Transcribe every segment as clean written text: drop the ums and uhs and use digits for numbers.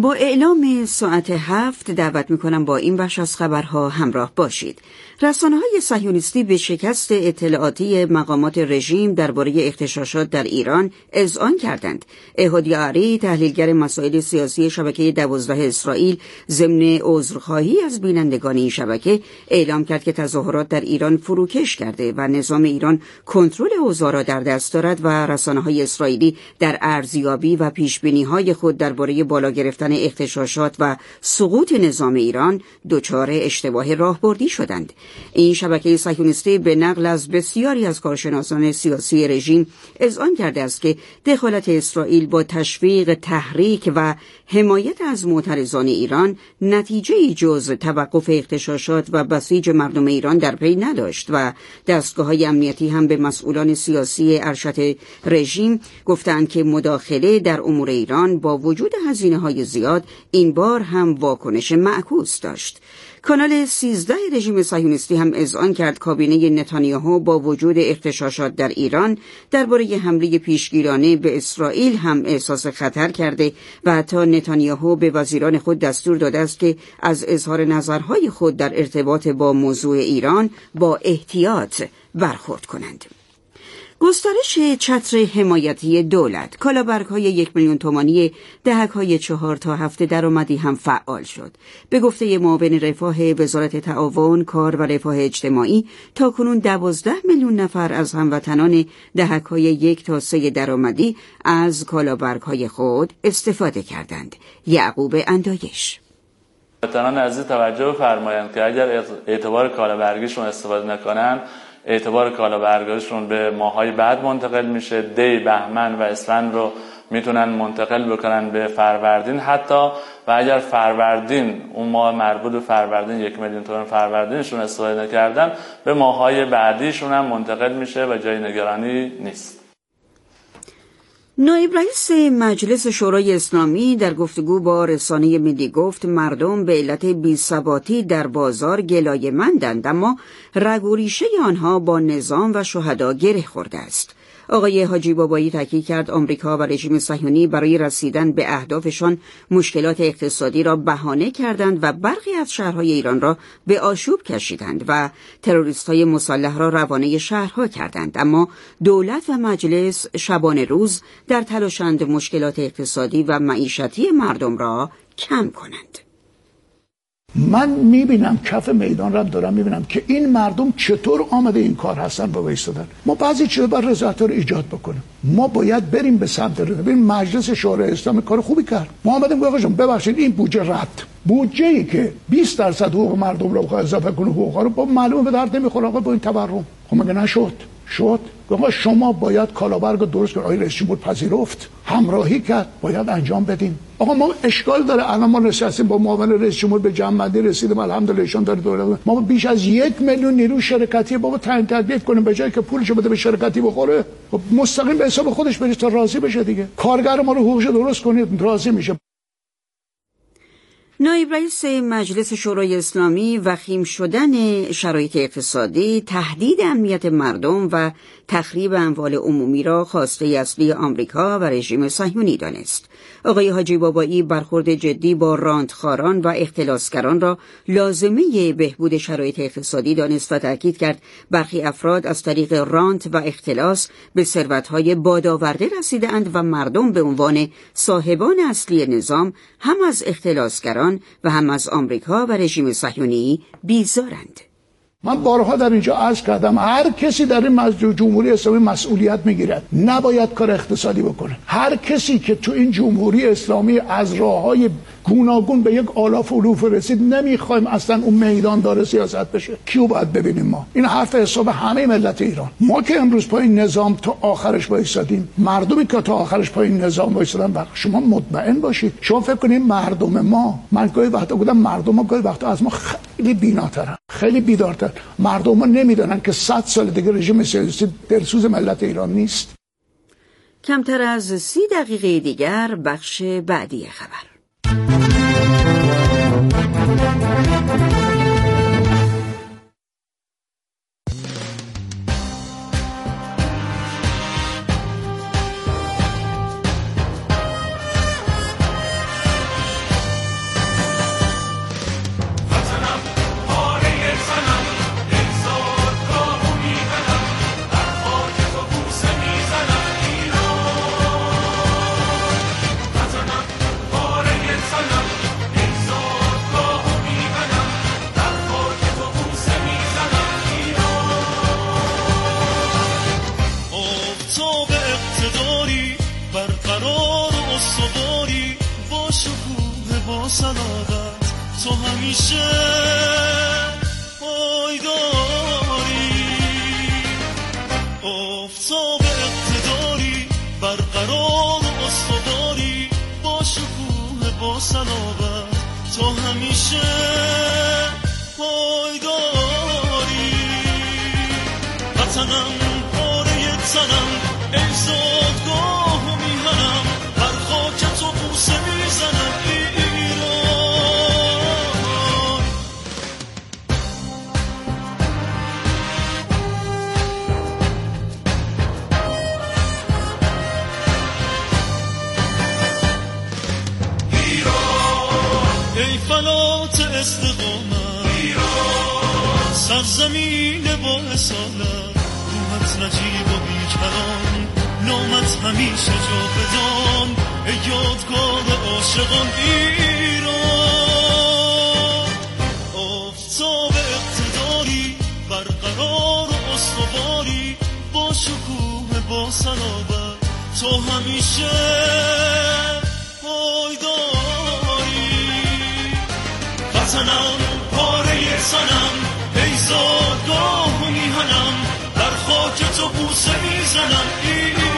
با اعلام ساعت 7 دعوت میکنم با این بخش از خبرها همراه باشید. رسانه‌های صهیونیستی به شکست اطلاعاتی مقامات رژیم درباره اغتشاشات در ایران اذعان کردند. احاد یعری، تحلیلگر مسائل سیاسی شبکه 12 اسرائیل، ضمن عذرخواهی از بینندگان این شبکه اعلام کرد که تظاهرات در ایران فروکش کرده و نظام ایران کنترل اوضاع را در دست دارد و رسانه‌های اسرائیلی در ارزیابی و پیشبینی‌های خود درباره بالا گرفتن اغتشاشات و سقوط نظام ایران دچار اشتباه راهبردی شدند. این شبکه صهیونیستی به نقل از بسیاری از کارشناسان سیاسی رژیم اذعان کرده است که دخالت اسرائیل با تشویق، تحریک و حمایت از معترضان ایران نتیجه‌ای جز توقف اغتشاشات و بسیج مردم ایران در پی نداشت و دستگاه‌های امنیتی هم به مسئولان سیاسی ارشد رژیم گفتند که مداخله در امور ایران با وجود هزینه‌های زیاد این بار هم واکنش معکوس داشت. کانال 13 رژیم صهیونیستی هم اذعان کرد کابینه نتانیاهو با وجود اغتشاشات در ایران درباره حمله پیشگیرانه به اسرائیل هم احساس خطر کرده و حتی نتانیاهو به وزیران خود دستور داده است که از اظهار نظرهای خود در ارتباط با موضوع ایران با احتیاط برخورد کنند. گسترش چتر حمایتی دولت، کالابرگ‌های 1,000,000 تومانی دهک‌های 4 تا 7 درآمدی هم فعال شد. به گفته معاون رفاه وزارت تعاون، کار و رفاه اجتماعی، تاکنون 12 میلیون نفر از هموطنان دهک‌های 1 تا 3 درآمدی از کالابرگ‌های خود استفاده کردند. یعقوب اندایش: هموطنان عزیز توجه بفرمایند که اگر اعتبار کالابرگیشون استفاده نکنن، اعتبار کالابرگیشون به ماهای بعد منتقل میشه. دی، بهمن و اسفند رو میتونن منتقل بکنن به فروردین حتی، و اگر فروردین اون ماه مربوط به فروردین 1,000,000 تومان فروردینشون استفاده نکردن، به ماهای بعدیشون هم منتقل میشه و جای نگرانی نیست. نایب رئیس مجلس شورای اسلامی در گفتگو با رسانه ملی گفت مردم به علت بی‌ثباتی در بازار گلایه‌مندند، اما رگ و ریشه آنها با نظام و شهدا گره خورده است. آقای حاجی بابایی تاکید کرد آمریکا و رژیم صهیونی برای رسیدن به اهدافشان مشکلات اقتصادی را بهانه کردند و برخی از شهرهای ایران را به آشوب کشیدند و تروریست‌های مسلح را روانه شهرها کردند، اما دولت و مجلس شبانه روز در تلاشند مشکلات اقتصادی و معیشتی مردم را کم کنند. من میبینم کف میدان را دارم میبینم که این مردم چطور آمده این کار هستن با وایستادن. ما بعضی چیزا بر رضایت رو ایجاد بکنیم. ما باید بریم به سمت رضایت. ببین مجلس شورای اسلامی کار خوبی کرد. ما اومدیم گفتیم آقا ببخشید این بودجه رد. بودجه‌ای که 20% حقوق مردم رو بخواد اضافه کنه، حقوقا رو با معلومه به درد نمیخوره آقا با این تورم. خب مگه نشد؟ شد. آقا شما باید کالابرگ رو درست کنید. آقای رئیس جمهور پذیرفت، همراهی کرد، باید انجام بدیم. آقا ما اشکال داره الان ما نشستیم با معاون رئیس جمهور به جمع‌بندی رسیدیم، الحمدلله ایشون داره دولت ما بیش از 1,000,000 نیرو شرکتی بابا تعیین تربیت کنیم به جایی که پولشو بده به شرکتی بخوره. خب مستقیم به حساب خودش بریز تا راضی بشه دیگه. کارگر ما رو حقوقش درست کنید راضی میشه. نایب رئیس مجلس شورای اسلامی وخیم شدن شرایط اقتصادی، تهدید امنیت مردم و تخریب اموال عمومی را خواسته اصلی آمریکا و رژیم صهیونی دانست. آقای حاجی بابایی برخورد جدی با رانتخواران و اختلاسگران را لازمه بهبود شرایط اقتصادی دانست و تاکید کرد برخی افراد از طریق رانت و اختلاس به ثروت‌های بادآورده رسیده‌اند و مردم به عنوان صاحبان اصلی نظام هم از اختلاسگران و هم از آمریکا و رژیم صهیونی بیزارند. من بارها در اینجا عرض کردم هر کسی در این جمهوری اسلامی مسئولیت میگیرد نباید کار اقتصادی بکنه. هر کسی که تو این جمهوری اسلامی از راههای گوناگون به یک آلاف الوف رسید نمیخوایم اصلا اون میدان داره سیاست بشه. کیو باید ببینیم ما؟ این حرف حساب همه ملت ایران. ما که امروز پای نظام تا آخرش وایسادیم، مردمی که تا آخرش پای نظام وایسادن، شما مطمئن باشید شما فکر کنید مردم ما، من گاهی وقتا گفتم مردم ما گاهی وقتا از ما خیلی بیناترن، خیلی بیدارتر. مردم ما نمیدونن که 100 سال دیگه رژیم سیاسی درسوز ملت ایران نیست. کمتر از 30 دقیقه دیگر بخش بعدی خبر. با صداقت تو همیشه پایداری، آفتاب اقتداری برقرار و استواری، با شکوه با صلابت تو همیشه پایداری. وطنم پاره تنم ای زادگاه و میهنم، بر خاک تو بوسه میزنم ایران. ای فلات استقامت ایران، سرزمین با اصالت، روحت نجیب و بیکران، نامت همیشه جاودان، ای یادگار عاشقان ایران. آفتاب اقتداری برقرار و استواری، با شکوه با صلابت تو همیشه پایداری. وطنم پاره سنم ای زادگاه و میهنم، در خاک تو بوسه میزنم ایران.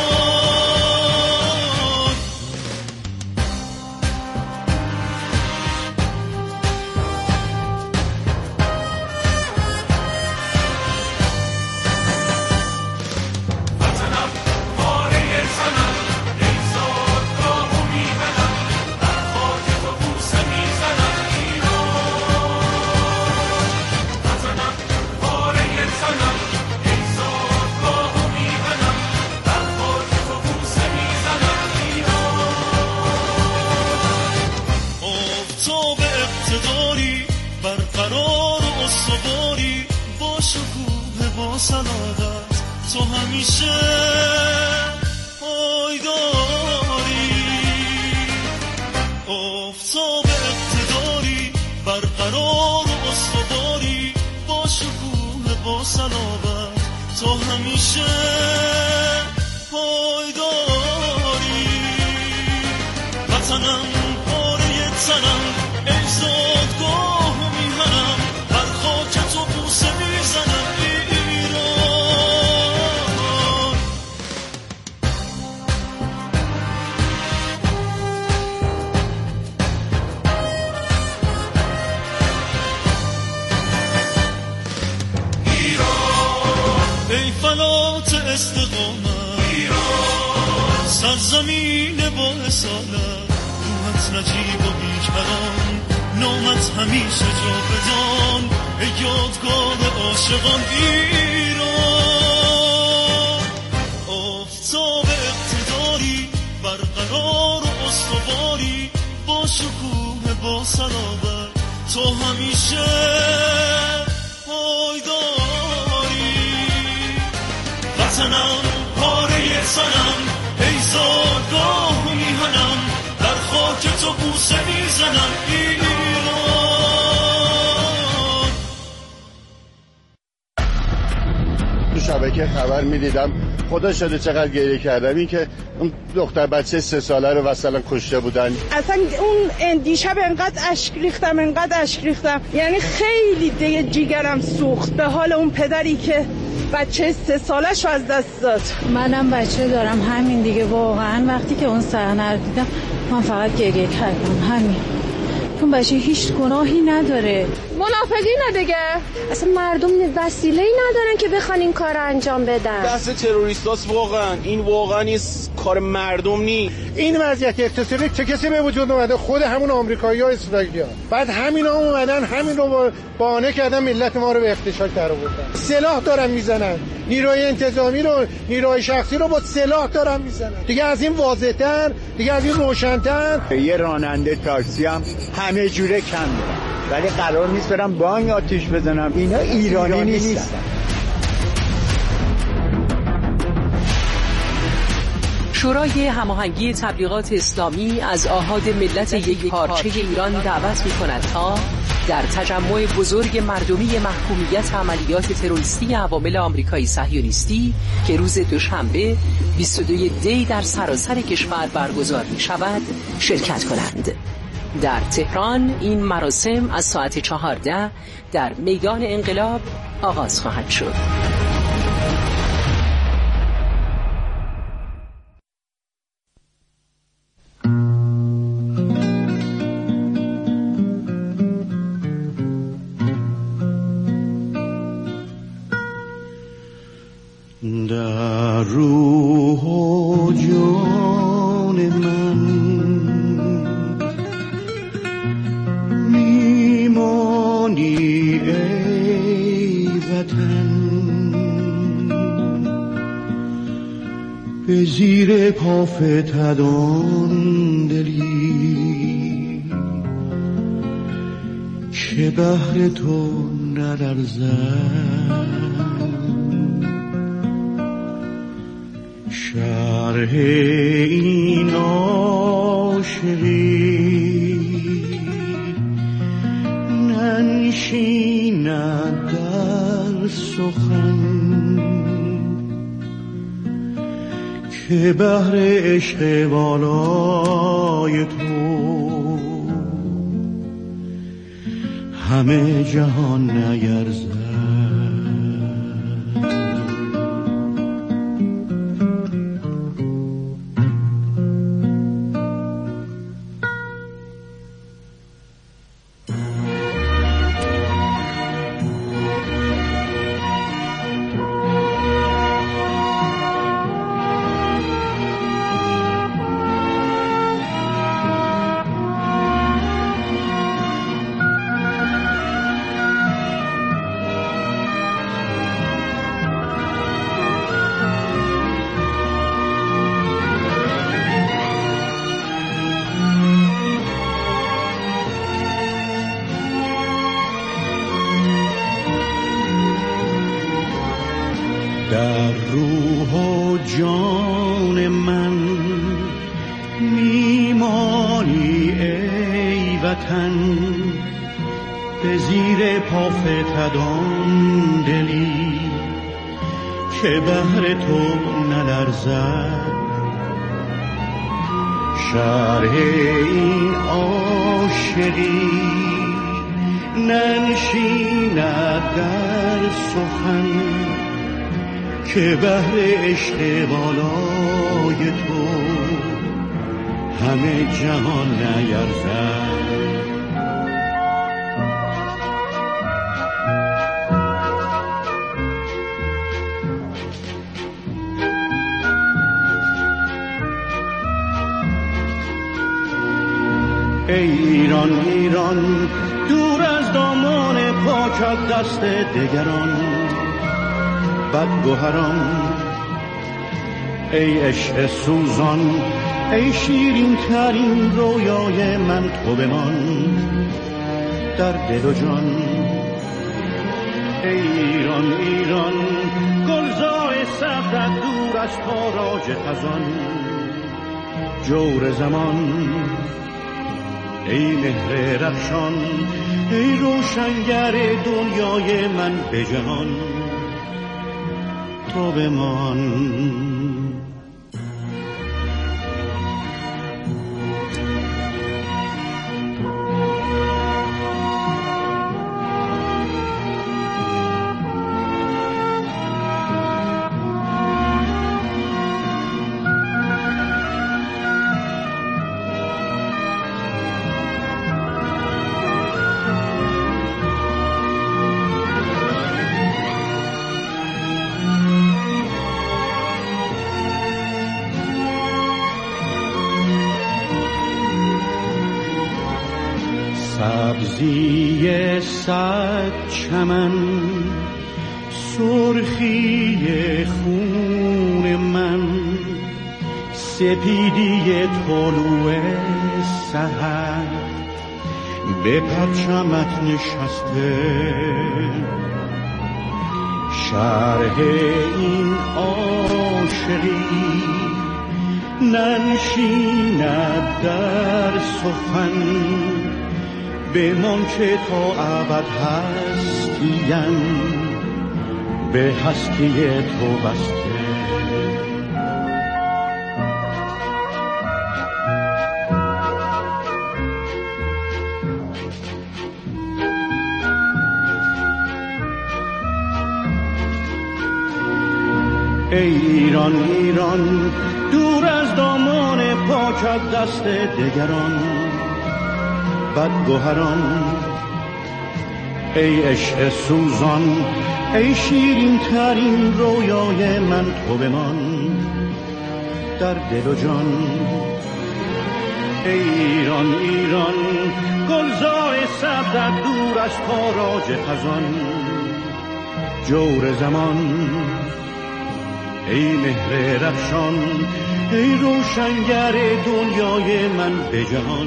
وطنم پاره سنم ای زادگاه و میهنم، در خاک تو بوسه میزنم ایران. وطنم پاره سنم ای زادگاه و میهنم، در خاک تو بوسه میزنم ایران. آفتاب اقتداری برقرار و استواری، با شکوه با صلابت تو همیشه پایداری. آفتاب اقتداری برقرار و استواری، با شکوه با صلابت تو همیشه پایداری. وطنم پاره تنم ای زادگاه و میهنم، بر خاک تو بوسه میزنم ایران. ای فلات استقامت ایران، سرزمین با اصالت، روحت نجیب و بیکران، نامت همیشه جاودان، ای یادگار عاشقان ایران. آفتاب اقتداری برقرار و استواری، با شکوه با صلابت تو همیشه پایداری. وطنم پاره سنم ای زادگاه و میهنم، در خاک تو بوسه میزنم ایران. تو شبکه خبر میدیدم، خدا شده چقدر گریه کردم. این که اون دختر بچه 3 ساله رو مثلا کشته بودن. اصلا اون دیشب انقدر اشک ریختم، یعنی خیلی دیگه جیگرم سوخت به حال اون پدری که بچه 3 سالش رو از دست داد. منم بچه دارم، همین دیگه. واقعا وقتی که اون صحنه رو دیدم من فقط گریه کردم. همین، اون بچه هیچ گناهی نداره. منافقینه دیگه. اصلا مردم وسیله‌ای ندارن که بخوان این کار انجام بدن. دست تروریستاست واقعا. این واقعا کار مردم نی. این وضعیت اقتصادی چه کسی به وجود اومده؟ خود همون آمریکایی‌ها و اسرائیلی‌ها. بعد همینا اومدن همین رو بهانه کردن ملت ما رو به اغتشاش درآوردن. سلاح دارن میزنن. نیروی انتظامی رو، نیروی شخصی رو با سلاح دارن میزنن. دیگه از این واضح‌تر، دیگه از این روشن‌تر. یه راننده تاکسی هم همه جوره کم دارن. ولی قرار نیست برم بانک آتیش بزنم. اینا ایرانی نیستن. شورای هماهنگی تبلیغات اسلامی از آحاد ملت یک پارچه ایران دعوت می‌کند تا در تجمع بزرگ مردمی محکومیت عملیات تروریستی عوامل آمریکایی صهیونیستی که روز دوشنبه 22 دی در سراسر کشور برگزار می‌شود شرکت کنند. در تهران این مراسم از ساعت 14 در میدان انقلاب آغاز خواهد شد. در روح و جان من میمانی ای وطن، به زیر پا فتدان دلی که بهر تو نلرزد. شرح این عاشقی ننشیند در سخن، که بهر عشق والای تو همه جهان نیرزد. در روح و جان من میمانی ای وطن، به زیر پا فتدان دلی که بهر تو نلرزد. شرح این عاشقی ننشیند در سخن، که بهر عشق بالای تو همه جهان نیرزد. ای ایران ایران، دور از دامان پاکت دست دگران بدگوهران، ای عشق سوزان، ای شیرین ترین رویای من تو بمان در دل و جان. ای ایران ایران، گلزار سبزت دور از تاراج خزان جور زمان. ای مهر رخشان، ای روشنگر دنیای من به جهان تو بمان. سبزی صد چمن، سرخی خون من، سپیدی طلوع سحر به پرچمت نشسته. شرح این عاشقی ننشیند در سخن، بمان که تا ابد هستیم به هستی تو بسته. ای ایران ایران دور از دامان پاکت دست دگران بدگوهران، ای عشق سوزان ای شیرین ترین رویای من تو بمان در دل و جان. ای ایران ایران گلزار سبزت دور از تاراج خزان جور زمان، ای مهر رخشان ای روشنگر دنیای من به جهان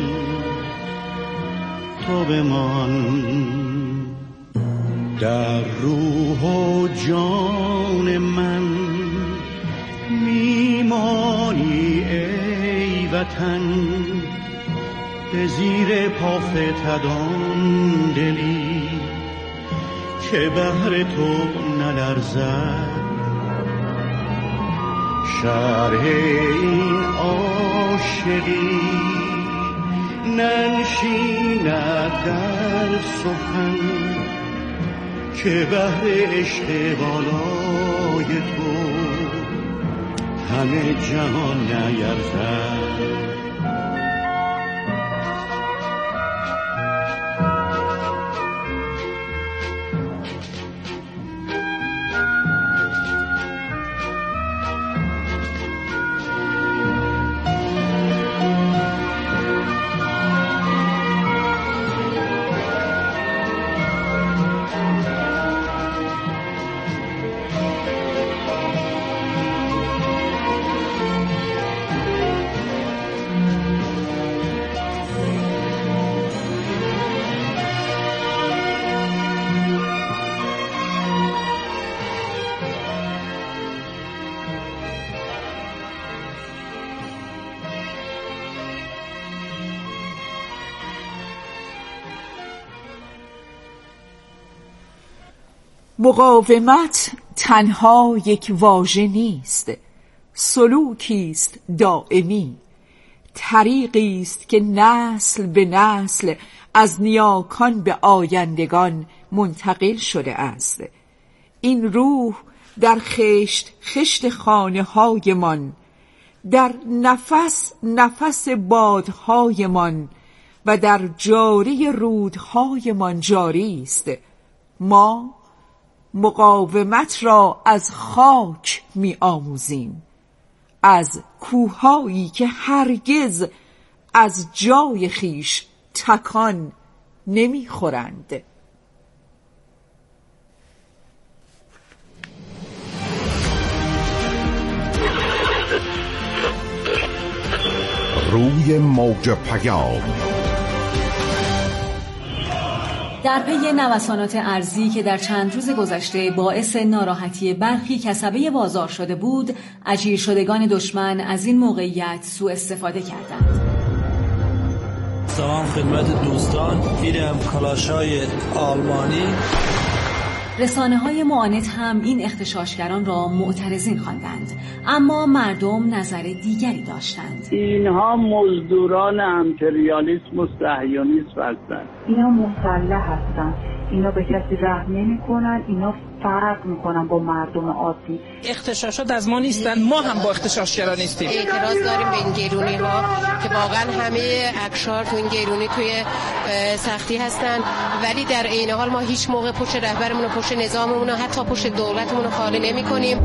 تو بمان در روح و جان من میمانی ای وطن به زیر پا فتدان دلی که بهر تو نلرزد شرح این عاشقی ننشیند در سخن که بهر عشق بالای تو همه جهان نیرزد. مقاومت تنها یک واژه نیست، سلوکی است دائمی، طریقی است که نسل به نسل از نیاکان به آیندگان منتقل شده است. این روح در خشت خشت خانه هایمان، در نفس نفس بادهایمان و در جاری رودهایمان جاری است. ما مقاومت را از خاک می آموزیم، از کوههایی که هرگز از جای خیش تکان نمی خورند. روی موج پیام در پی نوسانات ارزی که در چند روز گذشته باعث ناراحتی برخی کسبه بازار شده بود، اجیر شدگان دشمن از این موقعیت سوء استفاده کردند. سلام خدمت دوستان، اینم کلاشای آلمانی. رسانه‌های معاند هم این اغتشاشگران را معترضین خواندند، اما مردم نظر دیگری داشتند. اینها مزدوران امپریالیسم و صهیونیسم هستند. اینا مسلح هستند، اینا به کسی رحم نمی‌کنن، اینا فرق می‌کنن با مردم عادی. اغتشاشات از ما نیستن، ما هم با اغتشاشگران نیستیم. اعتراض داریم به این گرونی‌ها که واقعا همه اقشار تو این گرونی توی سختی هستن، ولی در عین حال ما هیچ موقع پشت رهبرمون و پشت نظاممون و حتی پشت دولتمون رو خالی نمی‌کنیم.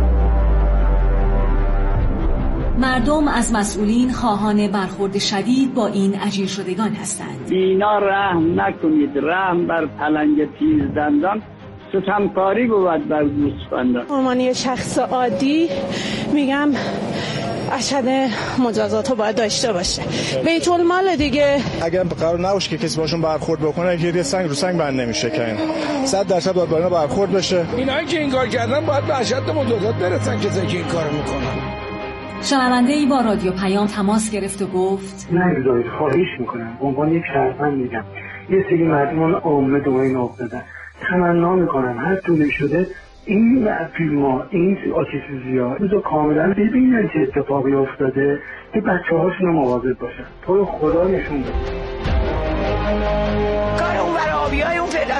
مردم از مسئولین خواهان برخورد شدید با این اجیر شدگان هستند. اینا رحم نکنید، رحم بر پلنگ تیزدندان ستمکاری بود بر گوسفندان. عنوان شخص عادی میگم اشد مجازات رو باید داشته باشه. بیت المال دیگه اگر قرار نباشه که کسی باشون برخورد بکنه، یه سنگ رو سنگ بند نمیشه که 100% باید با اینا برخورد بشه. اینایی که این کار کردن باید به اشد مجازات برسن کسایی که این کارو میکنن. شنونده‌ای با رادیو پیام تماس گرفت و گفت نگذارید، خواهش میکنم به عنوان یک شهروند میگم، یه سری مردمان عامه دوباره این افتادن، تمنا میکنم هر طوری شده این فیلم‌ها، این آتش‌سوزی‌ها روزو کاملا ببینن چه اتفاقی افتاده که بچه‌هاشون رو مواظب باشن. تو خدا نشون بده.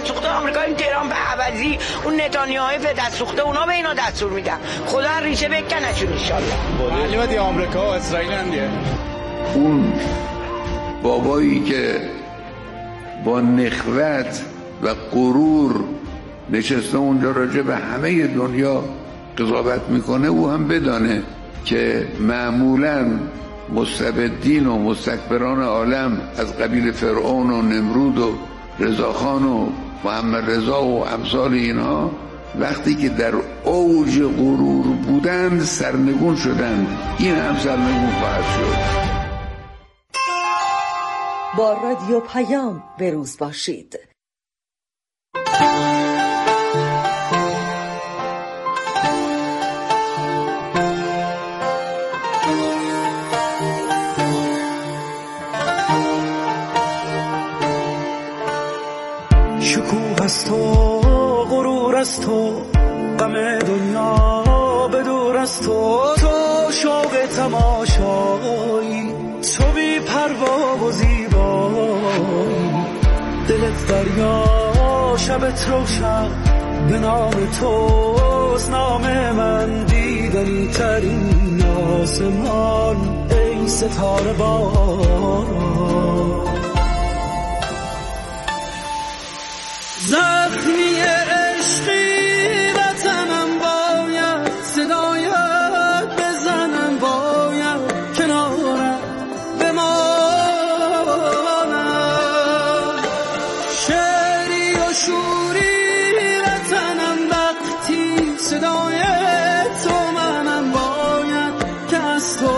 دست سوخته آمریکا، این ترامپ عوضی، اون نتانیاهو دست سوخته، اونا به اینا دستور میدن. خدا ریشه بکنشون ان شاء الله. معلم دی آمریکا و اسرائیل اندیه. اون بابایی که با نخوت و غرور نشسته اونجا راجع به همه دنیا قضاوت میکنه، او هم بدانه که معمولاً مستبدین و مستکبران عالم از قبیل فرعون و نمرود و رضاخان و محمد رضا و امثال اینها وقتی که در اوج غرور بودند سرنگون شدند. این هم سرنگون خواهد شد. با رادیو پیام به روز باشید. شکوه از تو، غرور از تو، غم دنیا به دور از تو، تو شوق تماشایی، تو بی پروا و زیبایی، دلت دریا شبت روشن، به نام توست نام من، دیدنی ترین آسمان ای ستاره باران. زخمی عشقی وطنم باید صدایت بزنم، باید کنارت بمانم، شعری و شوری وطنم وقتی صدای تو منم، باید که از تو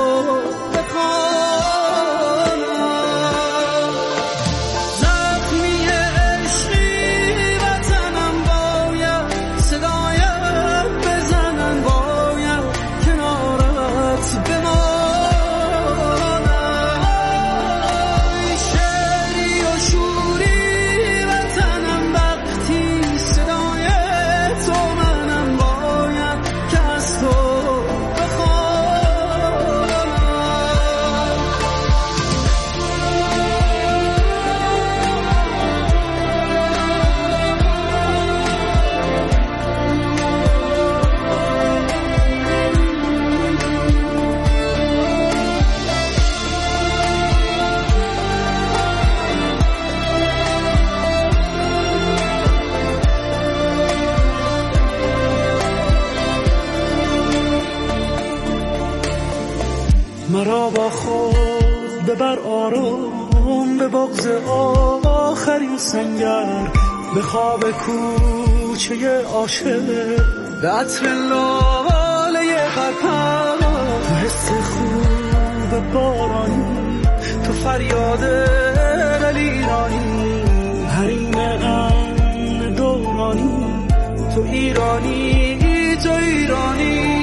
مرا با خود ببر آرام به بغض آخرین سنگر، به خواب کوچه عاشق، به عطر لاله قرپر، تو حس خوب بارانی، تو فریاد دلیرانی، حریم امن دورانی، تو ایرانی، تو ایرانی.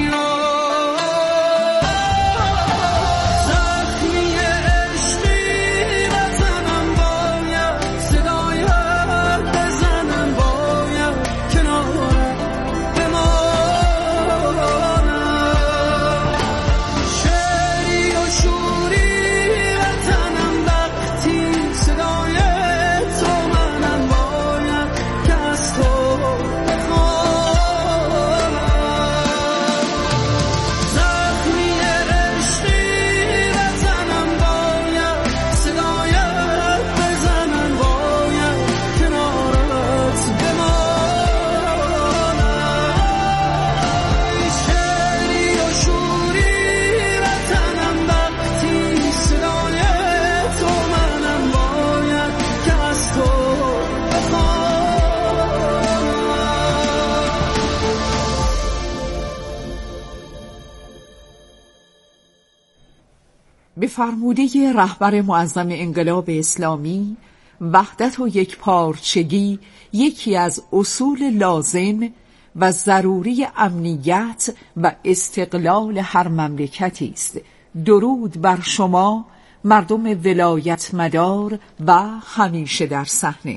به فرموده رهبر معظم انقلاب اسلامی، وحدت و یکپارچگی یکی از اصول لازم و ضروری امنیت و استقلال هر مملکتی است. درود بر شما مردم ولایت مدار و همیشه در صحنه.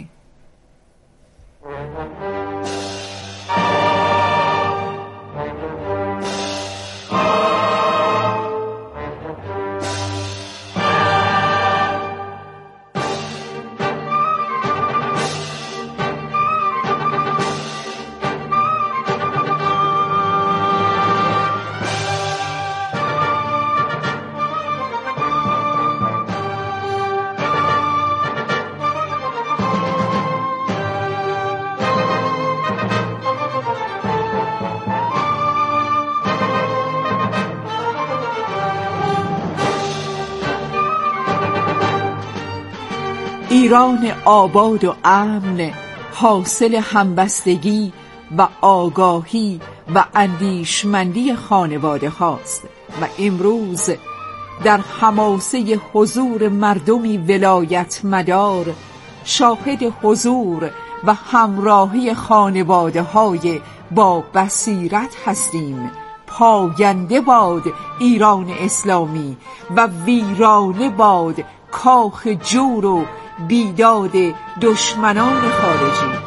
ایران آباد و امن حاصل همبستگی و آگاهی و اندیشمندی خانواده هاست و امروز در حماسه حضور مردمی ولایت مدار شاهد حضور و همراهی خانواده های با بصیرت هستیم. پاینده باد ایران اسلامی و ویرانه باد کاخ جور و بیداد دشمنان خارجی.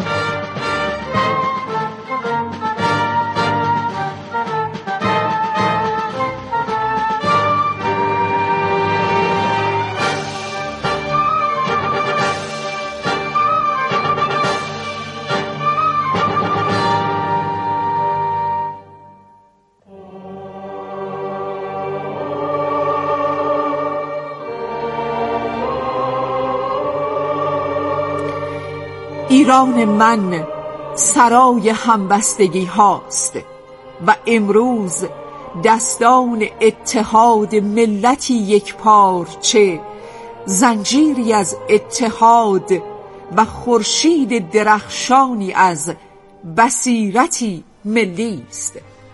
ایران من سرای همبستگی هاست و امروز دستان اتحاد ملتی یک پارچه، زنجیری از اتحاد و خورشید درخشانی از بصیرتی ملی است.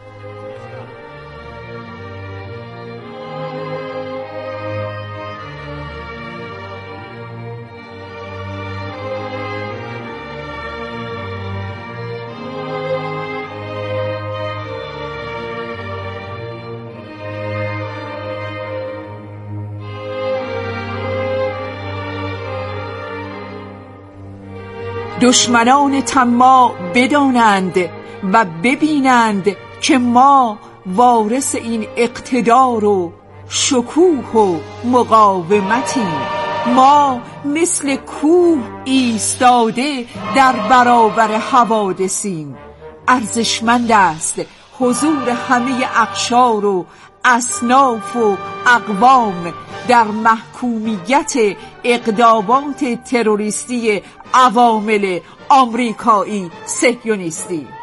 دشمنان طماع بدانند و ببینند که ما وارث این اقتدار و شکوه و مقاومتیم. ما مثل کوه ایستاده در برابر حوادثیم. ارزشمند است حضور همه اقشار و اصناف و اقوام در محکومیت اقدامات تروریستی عوامل آمریکایی صهیونیستی.